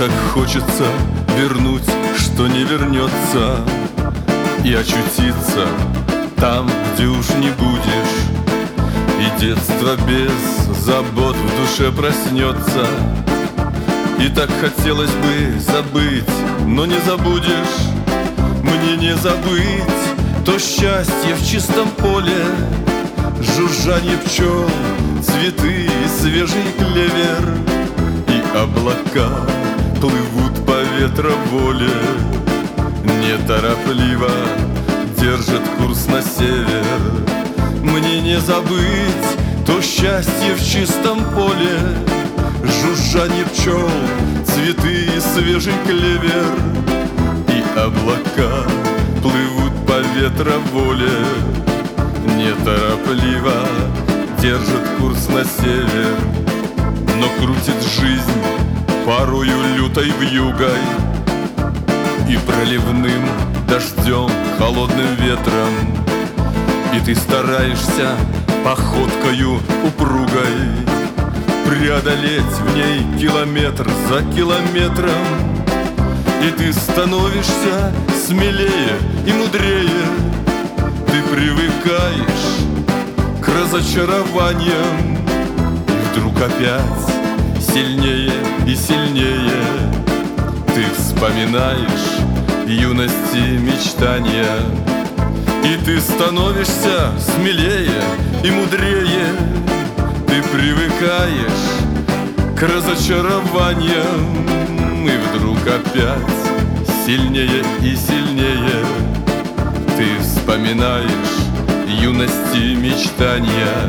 так хочется вернуть, что не вернется, и очутиться там, где уж не будешь, и детство без забот в душе проснется. И так хотелось бы забыть, но не забудешь. Мне не забыть то счастье в чистом поле, жужжанье пчел, цветы и свежий клевер. И облака плывут по ветроволе, неторопливо держат курс на север. Мне не забыть то счастье в чистом поле, жужжанье пчел, цветы и свежий клевер. И облака плывут по ветроволе, неторопливо держат курс на север. Но крутит жизнь порою лютой вьюгой и проливным дождем, холодным ветром. И ты стараешься походкою упругой преодолеть в ней километр за километром. И ты становишься смелее и мудрее. Ты привыкаешь к разочарованиям, и вдруг опять сильнее и сильнее ты вспоминаешь юности мечтания. И ты становишься смелее и мудрее. Ты привыкаешь к разочарованиям, и вдруг опять сильнее и сильнее ты вспоминаешь юности мечтания.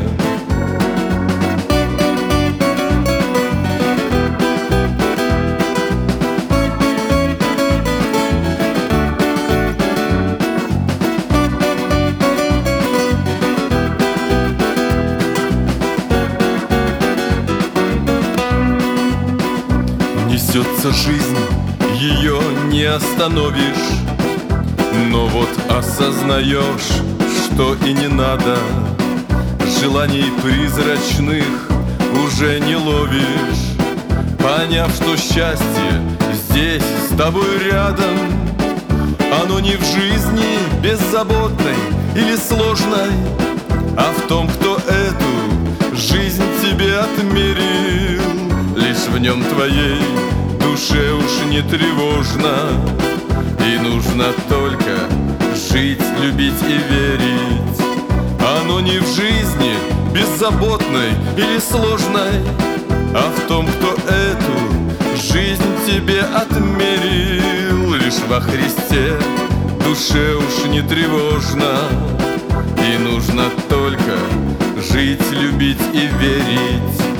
Несется жизнь, ее не остановишь, но вот осознаешь, что и не надо. Желаний призрачных уже не ловишь, поняв, что счастье здесь с тобой рядом. Оно не в жизни беззаботной или сложной, а в том, кто эту жизнь тебе отмерил. Лишь в нем твоей душе уж не тревожно, и нужно только жить, любить и верить. Оно не в жизни беззаботной или сложной, а в том, кто эту жизнь тебе отмерил. Лишь во Христе душе уж не тревожно, и нужно только жить, любить и верить.